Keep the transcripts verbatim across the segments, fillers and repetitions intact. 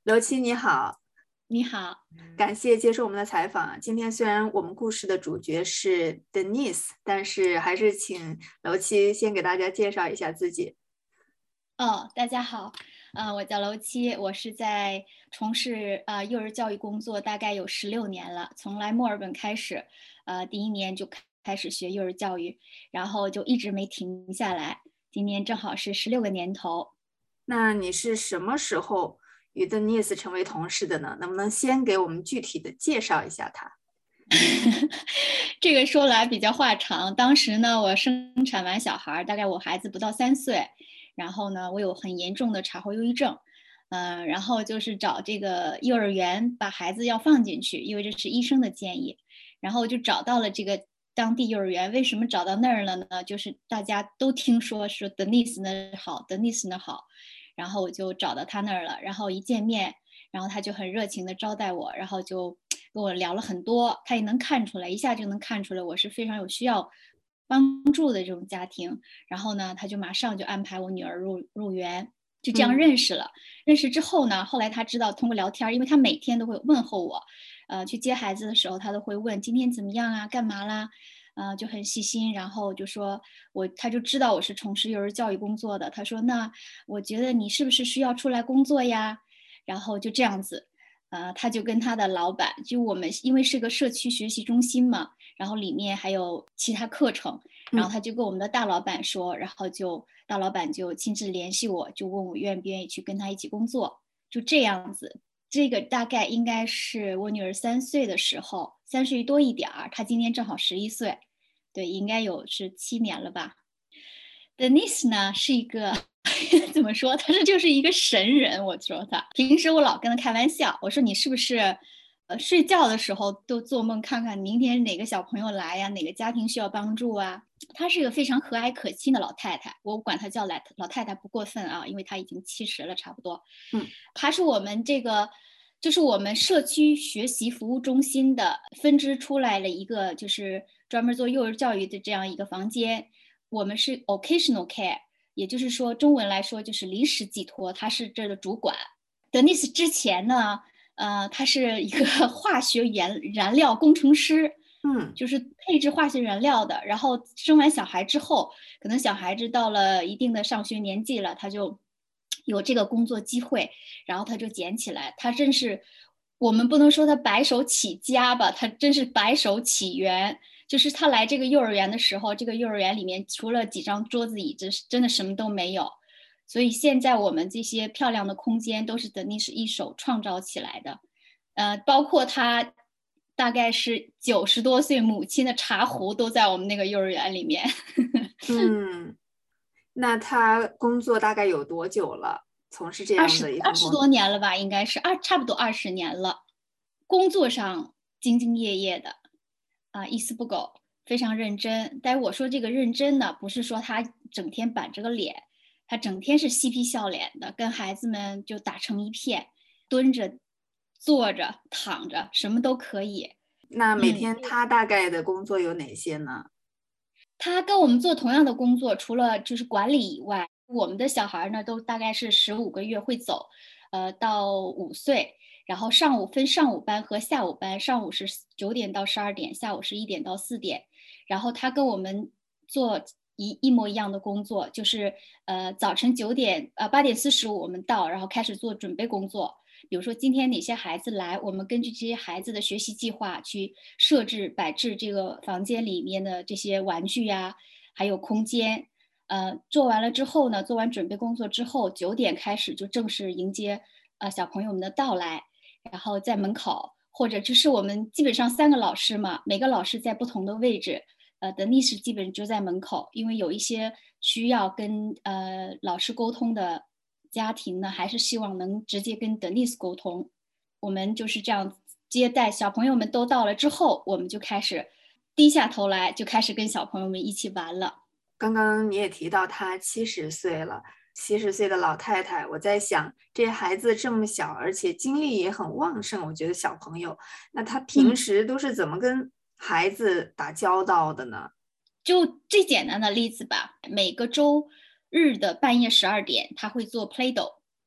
刘七你好， 你好。 感谢接受我们的采访。今天虽然我们故事的主角是 Denise，但是还是请刘七先给大家介绍一下自己。 哦，大家好。呃，我叫楼七，我是在从事呃幼儿教育工作，大概有十六年了。从来墨尔本开始，呃，第一年就开开始学幼儿教育，然后就一直没停下来。今年正好是十六个年头。 那你是什么时候与 Denise 成为同事的呢？能不能先给我们具体的介绍一下她？ 这个说来比较话长。当时呢，我生产完小孩，大概我孩子不到三岁，然后呢，我有很严重的产后忧郁症。嗯、呃然后就是找这个幼儿园把孩子要放进去，因为这是医生的建议。然后就找到了这个当地幼儿园。为什么找到那儿了呢？就是大家都听说说 Denise 那好，Denise 那好，然后我就找到他那儿了。然后一见面，然后他就很热情的招待我，然后就跟我聊了很多。他也能看出来，一下就能看出来我是非常有需要帮助的这种家庭。然后呢，他就马上就安排我女儿入入园，就这样嗯。 认识了。认识之后呢，后来他知道通过聊天，因为他每天都会问候我，呃，去接孩子的时候他都会问今天怎么样啊，干嘛啦。呃，就很细心。然后就说我，他就知道我是从事幼儿教育工作的。他说，那我觉得你是不是需要出来工作呀？然后就这样子。呃，他就跟他的老板，就我们因为是个社区学习中心嘛，然后里面还有其他课程。然后嗯。 他就跟我们的大老板说，然后就大老板就亲自联系我，就问我愿不愿意去跟他一起工作，就这样子。这个大概应该是我女儿三岁的时候，三岁多一点儿，她今年正好十一岁。对，应该有是七年了吧。Denise 呢是一个怎么说？他是就是一个神人。我说他平时我老跟他开玩笑，我说你是不是呃睡觉的时候都做梦看看明天哪个小朋友来呀，哪个家庭需要帮助啊？她是一个非常和蔼可亲的老太太，我管她叫老老太太不过分啊，因为她已经七十了差不多。 嗯。 她是我们这个。就是我们社区学习服务中心的分支出来了一个，就是专门做幼儿教育的这样一个房间。我们是 occasional care，也就是说中文来说就是临时寄托，他是这的主管。德尼斯之前呢，呃，他是一个化学原燃料工程师， 嗯。 就是配置化学燃料的。然后生完小孩之后，可能小孩子到了一定的上学年纪了，他就有这个工作机会，然后他就捡起来。他真是，我们不能说他白手起家吧，他真是白手起源。就是他来这个幼儿园的时候，这个幼儿园里面除了几张桌子椅子，真的什么都没有。所以现在我们这些漂亮的空间都是德尼是一手创造起来的。呃，包括他大概是九十多岁母亲的茶壶都在我们那个幼儿园里面。 嗯。那她工作大概有多久了？从事这二十样的一二十多份工作？ 年了吧，应该是二差不多二十年了。工作上兢兢业业的，啊，一丝不苟，非常认真。但是我说这个认真呢，不是说他整天板着个脸，他整天是嬉皮笑脸的，跟孩子们就打成一片，蹲着、坐着、躺着，什么都可以。 那每嗯， 天她大概的工作有哪些呢？ 他跟我们做同样的工作，除了就是管理以外，我们的小孩呢都大概是十五个月会走，呃，到五岁。然后上午分上午班和下午班，上午是九点到十二点，下午是一点到四点。然后他跟我们做一一模一样的工作，就是呃早晨九点呃八点四十五我们到，然后开始做准备工作。比如说今天哪些孩子来，我们根据这些孩子的学习计划去设置摆置这个房间里面的这些玩具呀，还有空间。呃，做完了之后呢，做完准备工作之后，九点开始就正式迎接呃小朋友们的到来。然后在门口，或者就是我们基本上三个老师嘛，每个老师在不同的位置。呃，的历史基本就在门口，因为有一些需要跟呃老师沟通的家庭呢，还是希望能直接跟 Denise 沟通。我们就是这样接待小朋友们都到了之后，我们就开始低下头来，就开始跟小朋友们一起玩了。 刚刚你也提到她七十岁了，七十岁的老太太，我在想，这孩子这么小，而且精力也很旺盛，我觉得小朋友，那她平嗯， 时都是怎么跟孩子打交道的呢？ 就最简单的例子吧，每个周日的半夜十二点，他会做 Play-Doh。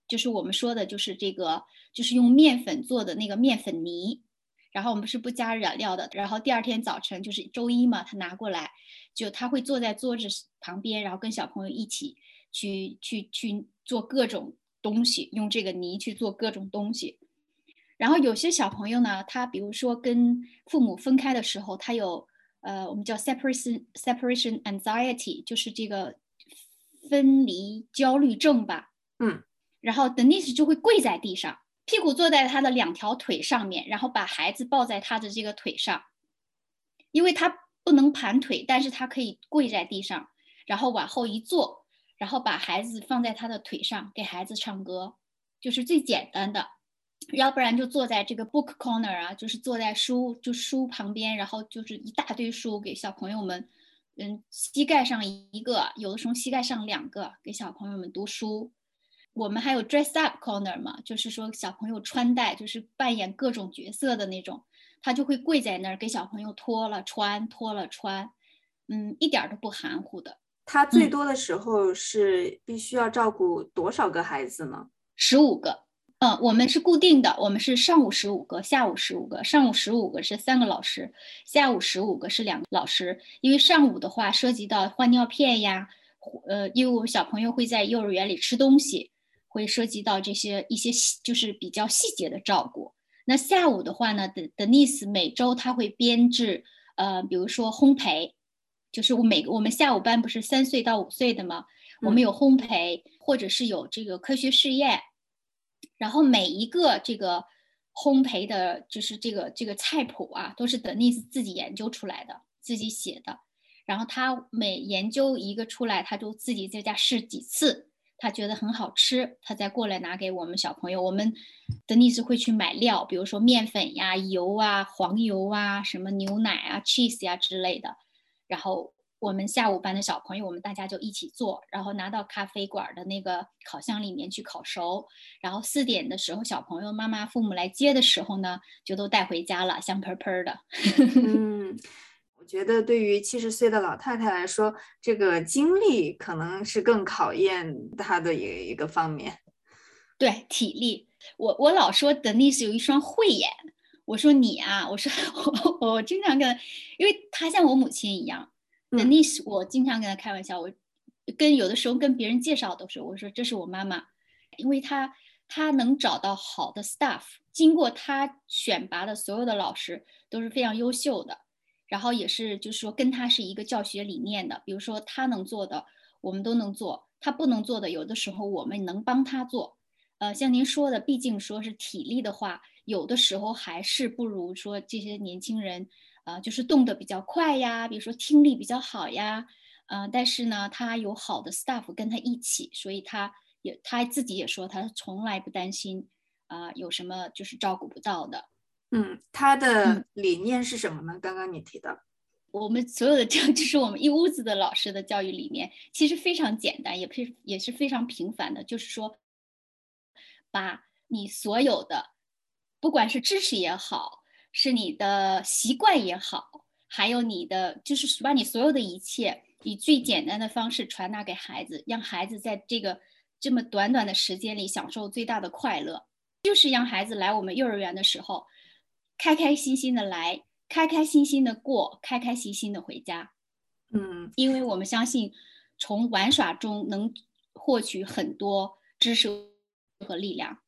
就是我们说的就是这个就是用面粉做的那个面粉泥，然后我们是不加染料的，然后第二天早晨就是周一嘛，他拿过来，就他会坐在桌子旁边，然后跟小朋友一起去去去做各种东西，用这个泥去做各种东西。然后有些小朋友呢，他比如说跟父母分开的时候，他有呃我们叫 separation separation anxiety， 就是这个分离焦虑症吧。 嗯， 然后 Denise 就会跪在地上，屁股坐在他的两条腿上面，然后把孩子抱在他的这个腿上，因为他不能盘腿，但是他可以跪在地上，然后往后一坐，然后把孩子放在他的腿上，给孩子唱歌，就是最简单的。要不然就坐在这个 book corner 啊，就是坐在书就书旁边，然后就是一大堆书给小朋友们，嗯，膝盖上一个，有的时候膝盖上两个，给小朋友们读书。我们还有 dress up corner 嘛，就是说小朋友穿戴，就是扮演各种角色的那种，他就会跪在那儿给小朋友脱了穿，脱了穿，嗯，一点都不含糊的。 他最多的时候是必须要照顾多少个孩子呢？ 十五个。嗯，我们是固定的，我们是上午十五个，下午十五个。上午十五个是三个老师，下午十五个是两个老师。因为上午的话涉及到换尿片呀，呃，因为我们小朋友会在幼儿园里吃东西，会涉及到这些一些就是比较细节的照顾。那下午的话呢，Denise 每周他会编制，呃，比如说烘焙，就是我每个我们下午班不是三岁到五岁的吗？我们有烘焙，或者是有这个科学试验。然后每一个这个烘焙的，就是这个这个菜谱啊，都是 Denise 自己研究出来的，自己写的。然后他每研究一个出来，他就自己在家试几次，他觉得很好吃，他再过来拿给我们小朋友。我们 Denise 会去买料，比如说面粉呀、油啊、黄油啊、什么牛奶啊、cheese 呀之类的。然后我们下午班的小朋友，我们大家就一起做，然后拿到咖啡馆的那个烤箱里面去烤熟。然后四点的时候，小朋友妈妈、父母来接的时候呢，就都带回家了，香喷喷的。 嗯，我觉得对于七十岁的老太太来说，这个精力可能是更考验她的一一个方面。 对，体力，我我老说 Denise 有一双慧眼，我说你啊，我说我我经常跟，因为她像我母亲一样。 嗯 Denise 我经常跟她开玩笑，我跟有的时候跟别人介绍都是我说这是我妈妈，因为她她能找到好的 staff， 经过她选拔的所有的老师都是非常优秀的，然后也是就是说跟她是一个教学理念的，比如说她能做的我们都能做，她不能做的有的时候我们能帮她做。呃，像您说的，毕竟说是体力的话，有的时候还是不如说这些年轻人，呃，就是动得比较快呀，比如说听力比较好呀，呃，但是呢，他有好的 staff 跟他一起，所以他也他自己也说，他从来不担心啊，呃，有什么就是照顾不到的。 嗯，她嗯， 的理念是什么呢？刚刚你提到。 我们所有的这就是我们一屋子的老师的教育理念，其实非常简单，也非也是非常平凡的，就是说。把你所有的，不管是知识也好，是你的习惯也好，还有你的，就是把你所有的一切，以最简单的方式传达给孩子，让孩子在这个这么短短的时间里享受最大的快乐，就是让孩子来我们幼儿园的时候，开开心心的来，开开心心的过，开开心心的回家。 嗯， 因为我们相信，从玩耍中能获取很多知识和力量。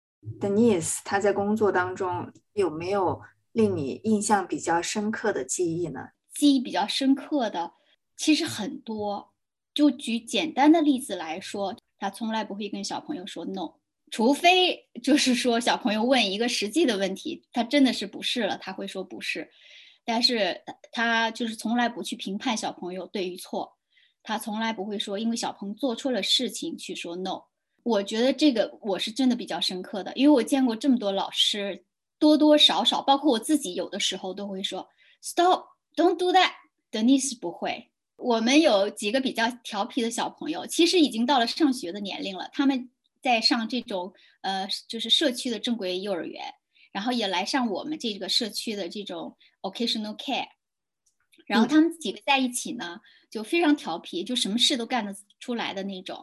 Denise，她在工作当中有没有令你印象比较深刻的记忆呢？ 记忆比较深刻的其实很多，就举简单的例子来说，他从来不会跟小朋友说 no，除非就是说小朋友问一个实际的问题，他真的是不是了，他会说不是。但是他就是从来不去评判小朋友对与错，他从来不会说因为小朋友做错了事情去说 no。我觉得这个我是真的比较深刻的，因为我见过这么多老师，多多少少，包括我自己，有的时候都会说 stop，don't do that。Denise 不会。我们有几个比较调皮的小朋友，其实已经到了上学的年龄了，他们在上这种呃，就是社区的正规幼儿园，然后也来上我们这个社区的这种 occasional care。然后他们几个在一起呢，就非常调皮，就什么事都干得出来的那种。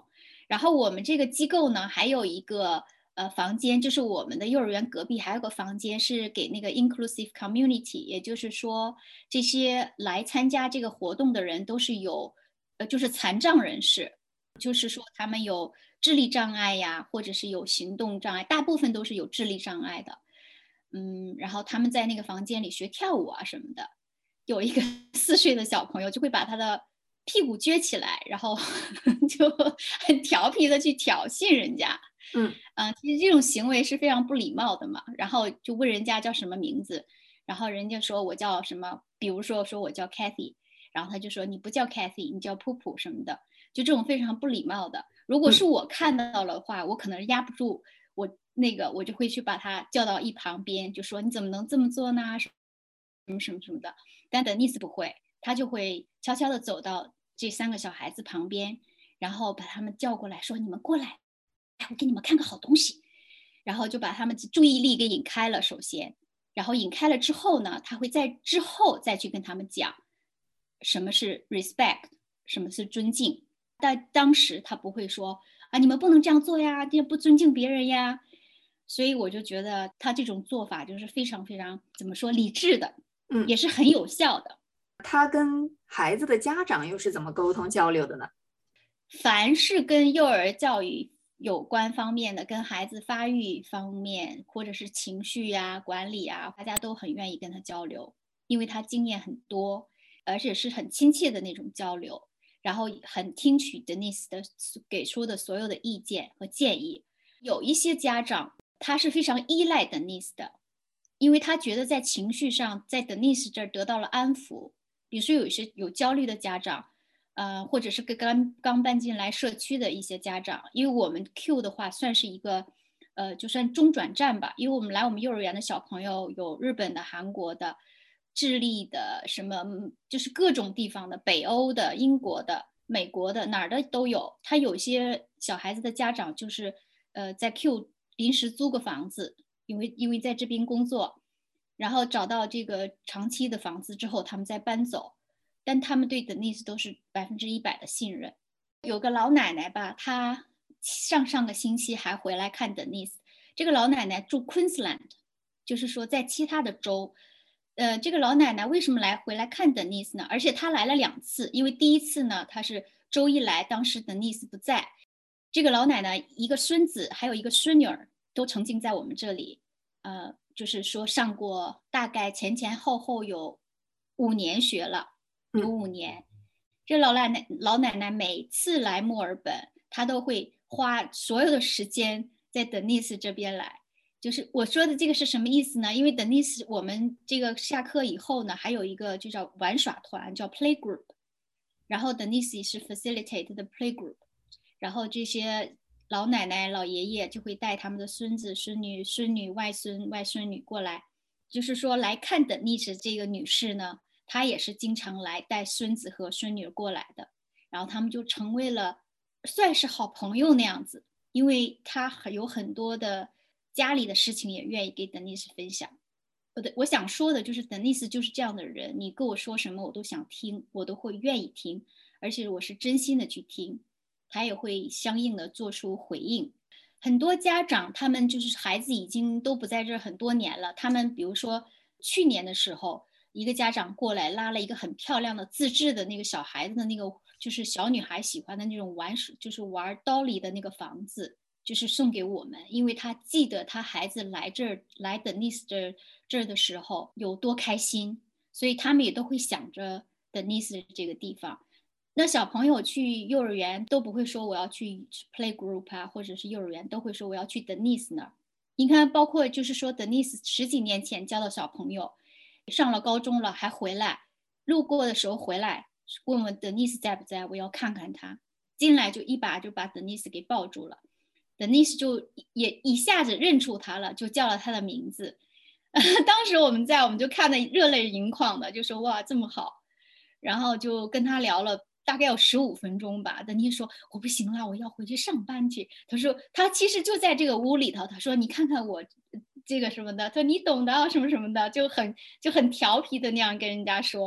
然后我们这个机构呢，还有一个呃房间，就是我们的幼儿园隔壁还有个房间是给那个 inclusive community，也就是说这些来参加这个活动的人都是有呃就是残障人士，就是说他们有智力障碍呀，或者是有行动障碍，大部分都是有智力障碍的。嗯，然后他们在那个房间里学跳舞啊什么的。有一个四岁的小朋友就会把他的屁股撅起来，然后就很调皮的去挑衅人家。 嗯嗯、呃，其实这种行为是非常不礼貌的嘛。然后就问人家叫什么名字，然后人家说我叫什么，比如说说我叫 Kathy，然后他就说你不叫 Kathy，你叫噗噗什么的，就这种非常不礼貌的。如果是嗯我看到的话，我可能压不住，我那个我就会去把他叫到一旁边，就说你怎么能这么做呢？什么什么什么的。但德尼斯不会，他就会悄悄地走到这三个小孩子旁边，然后把他们叫过来，说：“你们过来，我给你们看个好东西。”然后就把他们注意力给引开了，首先，然后引开了之后呢，他会在之后再去跟他们讲什么是 respect，什么是尊敬。但当时他不会说啊，你们不能这样做呀，这不尊敬别人呀。所以我就觉得他这种做法就是非常非常怎么说理智的， 嗯， 也是很有效的。 他跟孩子的家长又是怎么沟通交流的呢？ 凡是跟幼儿教育有关方面的，跟孩子发育方面，或者是情绪啊、管理啊，大家都很愿意跟他交流，因为他经验很多，而且是很亲切的那种交流，然后很听取 Denise 的给出的所有的意见和建议。有一些家长他是非常依赖 Denise 的，因为他觉得在情绪上在 Denise 这儿得到了安抚。比如说有一些有焦虑的家长。呃，或者是刚刚搬进来社区的一些家长，因为我们 Q 的话算是一个，呃，就算中转站吧，因为我们来我们幼儿园的小朋友有日本的、韩国的、智利的，什么就是各种地方的，北欧的、英国的、美国的，哪儿的都有。他有些小孩子的家长就是呃在 Q 临时租个房子，因为因为在这边工作，然后找到这个长期的房子之后，他们再搬走。但他们对 Denise 都是百分之一百的信任。有个老奶奶吧，她上上个星期还回来看 Denise。这个老奶奶住 Queensland，就是说在其他的州。呃，这个老奶奶为什么来回来看 Denise 呢？而且她来了两次，因为第一次呢，她是周一来，当时 Denise 不在。这个老奶奶一个孙子还有一个孙女儿都曾经在我们这里，呃，就是说上过大概前前后后有五年学了。有五年，这老奶奶老奶奶每次来墨尔本，她都会花所有的时间在 Denise 这边来。就是我说的这个是什么意思呢？因为 Denise 我们这个下课以后呢，还有一个就叫玩耍团，叫 Play Group，然后 Denise 是 facilitate 的 Play Group，然后这些老奶奶老爷爷就会带他们的孙子孙女孙女外孙外孙女过来，就是说来看 Denise 这个女士呢。他也是经常来带孙子和孙女过来的，然后他们就成为了算是好朋友那样子，因为他有很多的家里的事情也愿意给 Denise 分享。我的我想说的就是 Denise 就是这样的人，你跟我说什么我都想听，我都会愿意听，而且我是真心的去听，他也会相应的做出回应。很多家长他们就是孩子已经都不在这很多年了，他们比如说去年的时候。一个家长过来拉了一个很漂亮的自制的那个小孩子的那个，就是小女孩喜欢的那种玩，就是玩刀里的那个房子，就是送给我们，因为他记得他孩子来这儿来 Denise 这这儿的时候有多开心，所以他们也都会想着 Denise 这个地方。那小朋友去幼儿园都不会说我要去 Play Group 啊，或者是幼儿园都会说我要去 Denise 那儿。你看，包括就是说 Denise 十几年前教的小朋友。上了高中了还回来，路过的时候回来问问 Denise 在不在，我要看看他。进来就一把就把 Denise 给抱住了 ，Denise 就也一下子认出他了，就叫了他的名字。当时我们在，我们就看得热泪盈眶的，就说哇这么好，然后就跟他聊了大概有十五分钟吧。Denise 说我不行了，我要回去上班去。他说他其实就在这个屋里头，他说你看看我。这个什么的，他说你懂的啊，什么什么的，就很就很调皮的那样跟人家说，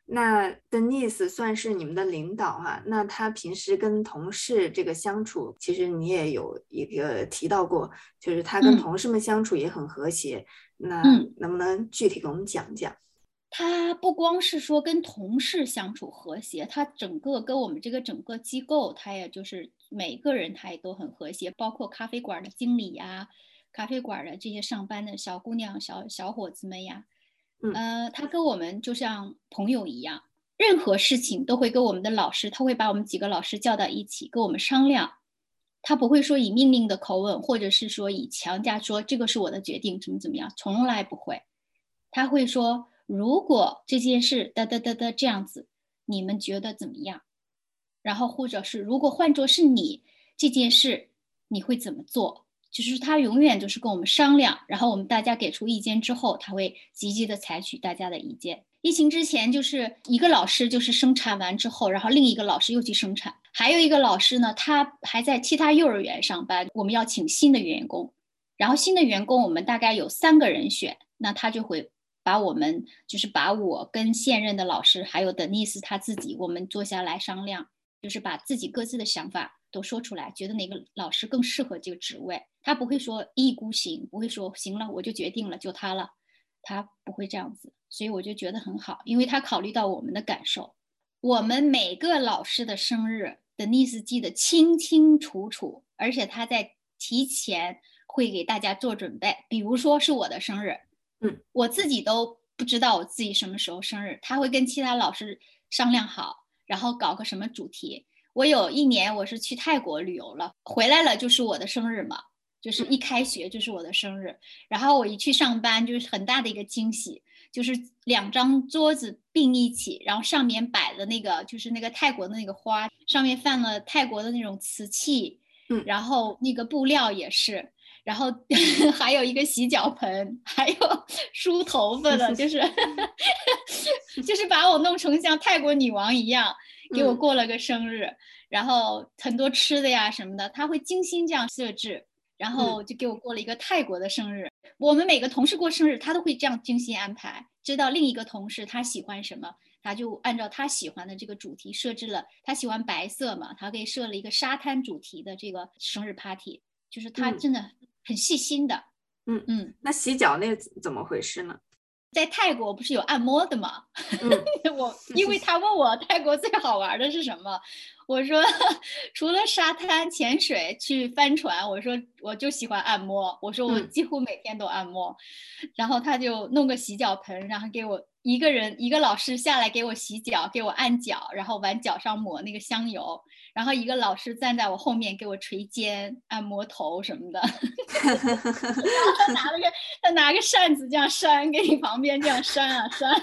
那 Denise 算是你们的领导哈，那他平时跟同事这个相处，其实你也有一个提到过，就是他跟嗯同事们相处也很和谐，那嗯。 能不能具体给我们讲讲？ 他不光是说跟同事相处和谐，他整个跟我们这个整个机构，他也就是每个人他也都很和谐，包括咖啡馆的经理呀，咖啡馆的这些上班的小姑娘、小小伙子们呀， 嗯呃，他跟我们就像朋友一样，任何事情都会跟我们的老师，他会把我们几个老师叫到一起跟我们商量，他不会说以命令的口吻，或者是说以强加说这个是我的决定，怎么怎么样，从来不会。他会说，如果这件事哒哒哒哒这样子，你们觉得怎么样？然后或者是如果换作是你这件事，你会怎么做？就是他永远就是跟我们商量，然后我们大家给出意见之后，他会积极的采取大家的意见。疫情之前，就是一个老师就是生产完之后，然后另一个老师又去生产，还有一个老师呢，他还在其他幼儿园上班，我们要请新的员工，然后新的员工我们大概有三个人选，那他就会把我们就是把我跟现任的老师还有德尼斯他自己，我们坐下来商量，就是把自己各自的想法都说出来，觉得哪个老师更适合这个职位。他不会说一意孤行，不会说行了我就决定了就他了，他不会这样子，所以我就觉得很好，因为他考虑到我们的感受。我们每个老师的生日，德尼斯记得清清楚楚，而且他在提前会给大家做准备。比如说是我的生日， 嗯， 我自己都不知道我自己什么时候生日，他会跟其他老师商量好，然后搞个什么主题。我有一年我是去泰国旅游了，回来了就是我的生日嘛，就是一开学就是我的生日，然后我一去上班就是很大的一个惊喜，就是两张桌子并一起，然后上面摆的那个就是那个泰国的那个花，上面放了泰国的那种瓷器， 嗯然后那个布料也是，然后还有一个洗脚盆，还有梳头发的，就是就是把我弄成像泰国女王一样，给我嗯过了个生日，然后很多吃的呀什么的，他会精心这样设置。然嗯后就给我过了一个泰国的生日。我们每个同事过生日，他都会这样精心安排，知道另一个同事他喜欢什么，他就按照他喜欢的这个主题设置了。他喜欢白色嘛，他给设了一个沙滩主题的这个生日 party，就是他嗯真的很细心的。 嗯， 嗯， 那洗脚那怎么回事呢？ 在泰国不是有按摩的吗？ 嗯我因为他问我泰国最好玩的是什么，我说除了沙滩、潜水、去帆船，我说我就喜欢按摩，我说我嗯几乎每天都按摩，然后他就弄个洗脚盆，然后给我一个人一个老师下来给我洗脚，给我按脚，然后往脚上抹那个香油，然后一个老师站在我后面给我捶肩、按摩头什么的。他拿了个他拿个扇子这样扇，给你旁边这样扇啊扇。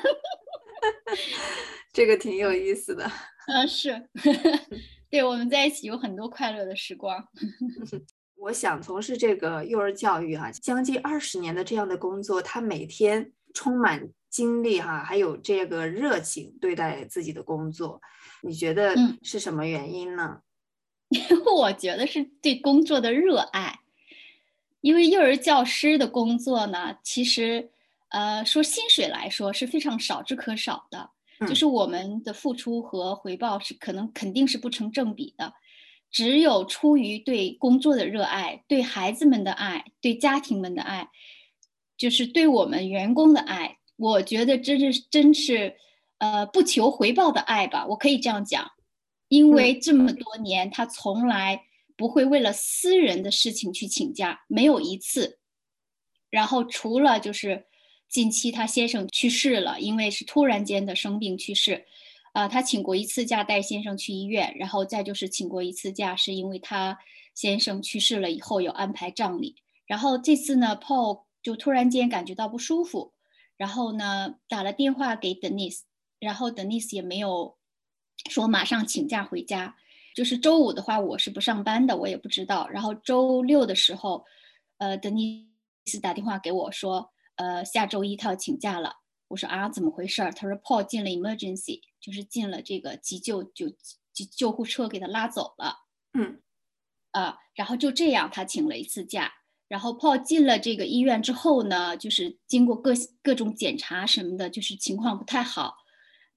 这个挺有意思的。 嗯，是。对，我们在一起有很多快乐的时光。 我想从事这个幼儿教育哈、将近二十年的这样的工作，他每天充满精力哈、还有这个热情对待自己的工作，你觉得嗯是什么原因呢？ 我觉得是对工作的热爱，因为幼儿教师的工作呢，其实呃说薪水来说是非常少之可少的，就嗯是我们的付出和回报是可能肯定是不成正比的。只有出于对工作的热爱，对孩子们的爱，对家庭们的爱，就是对我们员工的爱，我觉得真是真是呃不求回报的爱吧，我可以这样讲。因嗯为这么多年，他从来不会为了私人的事情去请假，没有一次。然后除了就是近期他先生去世了，因为是突然间的生病去世，啊、呃他请过一次假带先生去医院，然后再就是请过一次假，是因为他先生去世了以后有安排葬礼。然后这次呢，Paul 就突然间感觉到不舒服，然后呢打了电话给 Denise，然后 Denise 也没有说马上请假回家。就是周五的话，我是不上班的，我也不知道。然后周六的时候，呃，德尼斯打电话给我说，呃，下周一他要请假了。我说啊，怎么回事？他说 Paul 进了 emergency，就是进了这个急救，就急救护车给他拉走了嗯啊。然后就这样，他请了一次假。然后 Paul 进了这个医院之后呢，就是经过各各种检查什么的，就是情况不太好。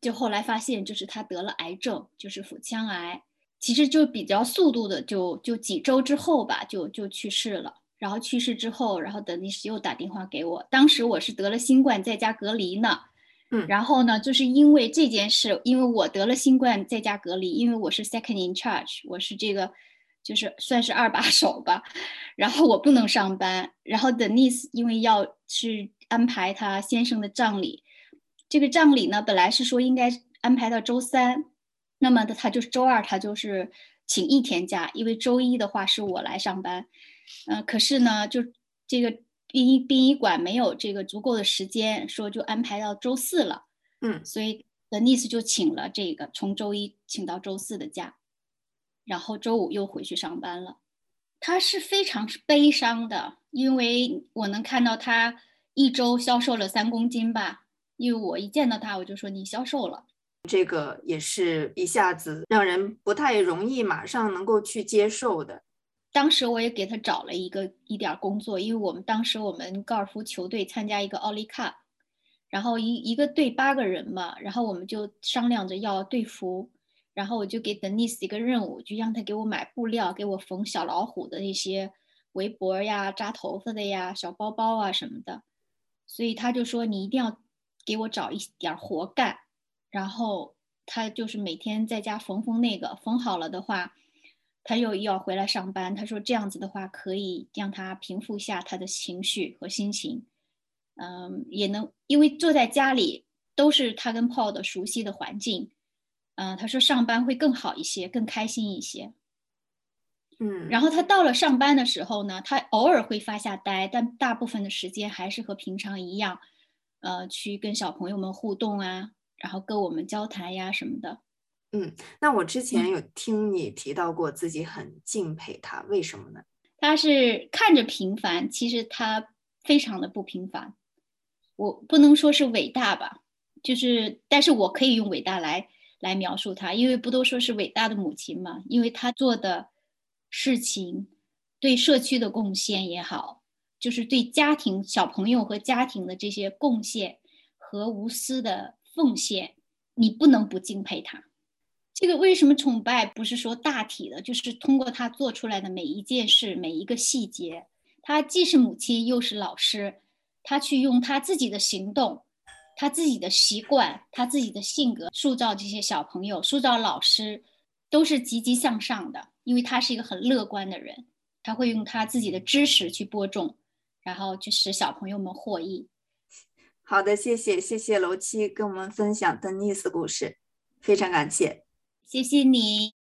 就后来发现就是他得了癌症，就是腹腔癌，其实就比较速度的就就几周之后吧就就去世了。然后去世之后，然后德尼斯又打电话给我，当时我是得了新冠在家隔离呢。 嗯， 然后呢，就是因为这件事，因为我得了新冠在家隔离，因为我是 second in charge， 我是这个就是算是二把手吧，然后我不能上班，然后 Denise 因为要去安排他先生的葬礼，这个葬礼呢本来是说应该安排到周三，那么他就是周二他就是请一天假，因为周一的话是我来上班，嗯、呃，可是呢就这个殡仪殡仪馆没有这个足够的时间，说就安排到周四了， 嗯， 所以 Denise 就请了这个从周一请到周四的假，然后周五又回去上班了。他是非常悲伤的，因为我能看到他一周消瘦了三公斤吧，因为我一见到他我就说你消瘦了。 这个也是一下子让人不太容易马上能够去接受的。 当时我也给他找了一个一点工作，因为我们当时我们高尔夫球队参加一个奥利卡，然后一一个队八个人嘛，然后我们就商量着要队服，然后我就给 Denise 一个任务，就让他给我买布料，给我缝小老虎的那些围脖呀、扎头发的呀、小包包啊什么的，所以他就说你一定要给我找一点活干，然后他就是每天在家缝缝那个，缝好了的话。他又要回来上班，他说这样子的话可以让他平复一下他的情绪和心情，嗯，也能因为坐在家里都是他跟 Paul 的熟悉的环境，嗯，他说上班会更好一些，更开心一些。 嗯， 然后他到了上班的时候呢，他偶尔会发下呆，但大部分的时间还是和平常一样，呃，去跟小朋友们互动啊，然后跟我们交谈呀什么的。 嗯，那我之前嗯， 有听你提到过自己很敬佩他，为什么呢？ 他是看着平凡，其实他非常的不平凡。我不能说是伟大吧，就是但是我可以用伟大来来描述他，因为不都说是伟大的母亲嘛？因为他做的事情，对社区的贡献也好，就是对家庭小朋友和家庭的这些贡献和无私的奉献，你不能不敬佩他。这个为什么崇拜？不是说大体的，就是通过他做出来的每一件事、每一个细节。他既是母亲，又是老师，他去用他自己的行动、他自己的习惯、他自己的性格塑造这些小朋友，塑造老师，都是积极向上的。因为他是一个很乐观的人，他会用他自己的知识去播种，然后去使小朋友们获益。 好的，谢谢，谢谢楼七跟我们分享的 Denise 故事，非常感谢。 谢谢你。